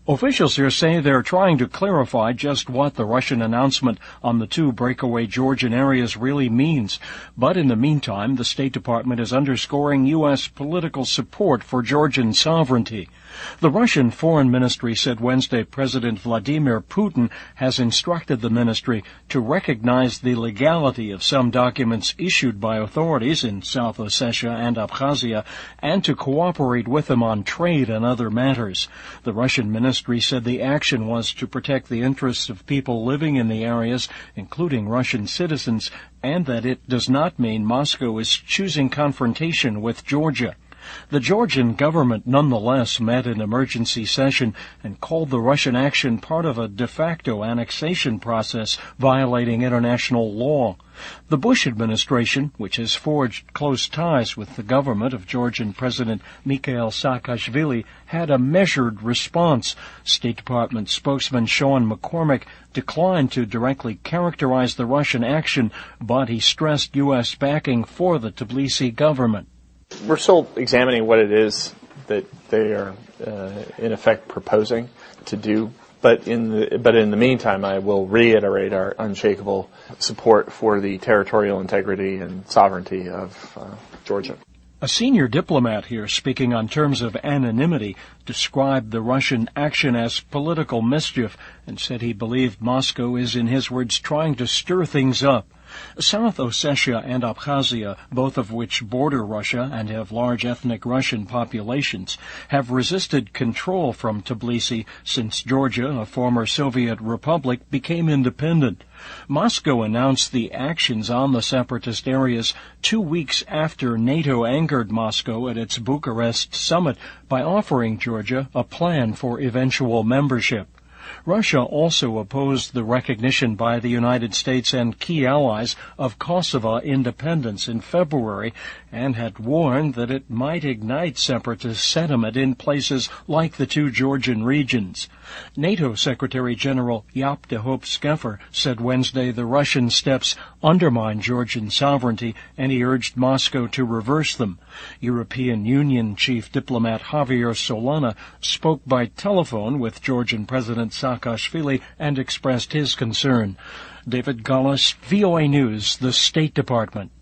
Officials here say they're trying to clarify just what the Russian announcement on the two breakaway Georgian areas really means. But in the meantime, the State Department is underscoring U.S. political support for Georgian sovereignty. The Russian Foreign Ministry said Wednesday President Vladimir Putin has instructed the ministry to recognize the legality of some documents issued by authorities in South Ossetia and Abkhazia and to cooperate with them on trade and other matters. The Russian ministry said the action was to protect the interests of people living in the areas, including Russian citizens, and that it does not mean Moscow is choosing confrontation with Georgia. The Georgian government nonetheless met in emergency session and called the Russian action part of a de facto annexation process violating international law. The Bush administration, which has forged close ties with the government of Georgian President Mikhail Saakashvili, had a measured response. State Department spokesman Sean McCormick declined to directly characterize the Russian action, but he stressed U.S. backing for the Tbilisi government. We're still examining what it is that they are, in effect, proposing to do. But in the meantime, I will reiterate our unshakable support for the territorial integrity and sovereignty of Georgia. A senior diplomat here, speaking on terms of anonymity, described the Russian action as political mischief and said he believed Moscow is, in his words, trying to stir things up. South Ossetia and Abkhazia, both of which border Russia and have large ethnic Russian populations, have resisted control from Tbilisi since Georgia, a former Soviet republic, became independent. Moscow announced the actions on the separatist areas 2 weeks after NATO angered Moscow at its Bucharest summit by offering Georgia a plan for eventual membership. Russia also opposed the recognition by the United States and key allies of Kosovo independence in February and had warned that it might ignite separatist sentiment in places like the two Georgian regions. NATO Secretary General Jaap de Hoop Scheffer said Wednesday the Russian steps undermine Georgian sovereignty, and he urged Moscow to reverse them. European Union Chief Diplomat Javier Solana spoke by telephone with Georgian President Saakashvili and expressed his concern. David Gullis, VOA News, the State Department.